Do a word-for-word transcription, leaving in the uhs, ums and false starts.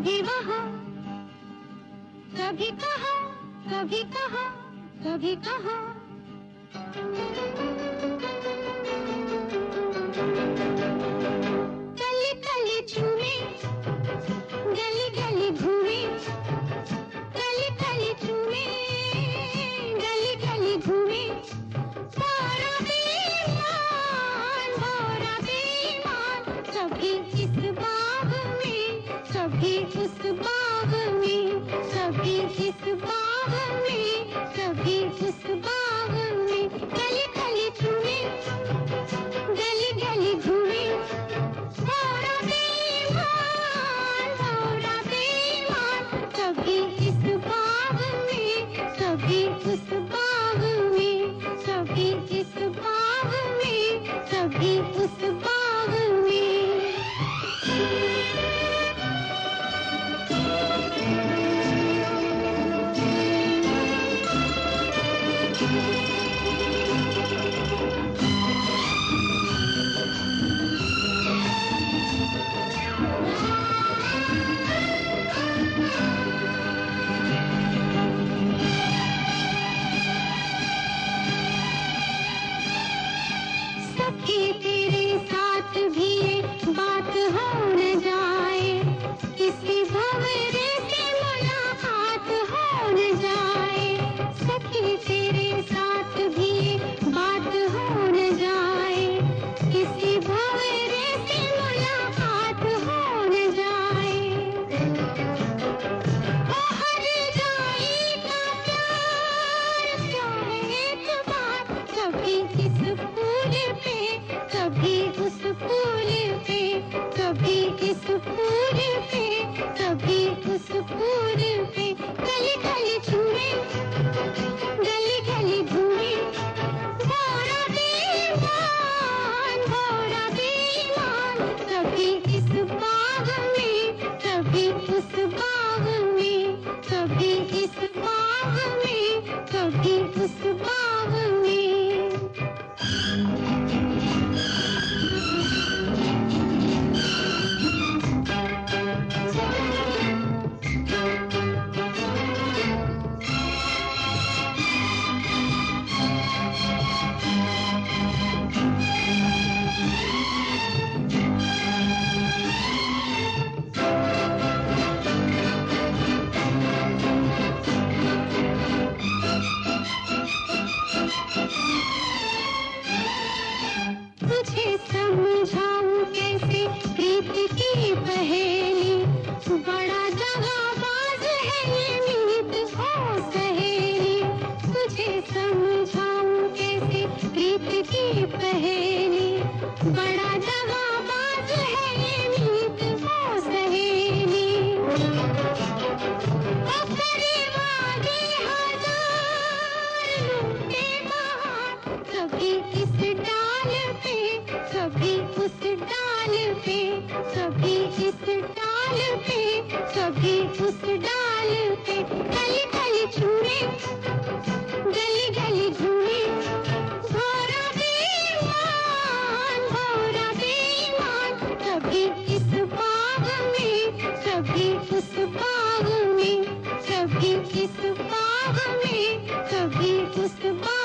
कभी वहाँ, कभी कहाँ, कभी कहाँ, कभी कहाँ। गली गली झूमे, गली गली घूमे, गली गली झूमे, गली गली घूमे। भोरा बेईमान, भोरा बेईमान, कभी इस बाग में, कभी उस बाग में, कभी इस बाग में, कभी उस बाग में। गली गली झूमे, गली गली घूमे। भोरा बेईमान, भोरा बेईमान, कभी इस बाग में, कभी उस बाग में, कभी इस बाग में, कभी उस बाग में। सखी तेरे साथ भी ये बात हो न जाए, किसी भंवरे से मुलाकात हो न जाए। सखी तेरे साथ भी ये बात हो न जाए, किसी भंवरे से मुलाकात हो न जाए। ओ हर जाई का प्यार क्यों है एतबार, कभी इस फूल पे, कभी उस फूल पे, कभी इस फूल पे, कभी उस फूल पे। गली गली झूमे, गली गली घूमे। भोरा बेईमान, भोरा बेईमान, कभी इस बाग में, कभी उस बाग में, कभी इस बाग में, कभी उस बाग में। तुझे समझाऊं कैसे प्रीत की पहेली, बड़ा दगाबाज है ये मीत हो सहेली। तुझे समझाऊं कैसे प्रीत की पहेली, बड़ा दगाबाज है ये मीत हो सहेली। ओ करे वादे हजार लूटे बहार, कभी इस डाल पे, कभी उस डाल पे, कभी इस डाल पे, कभी उस डाल पे। गली गली झूमे, गली गली झूमे। भोरा बेईमान, भोरा बेईमान, कभी इस बाग में, कभी उस बाग में, कभी इस बाग में, कभी उस बाग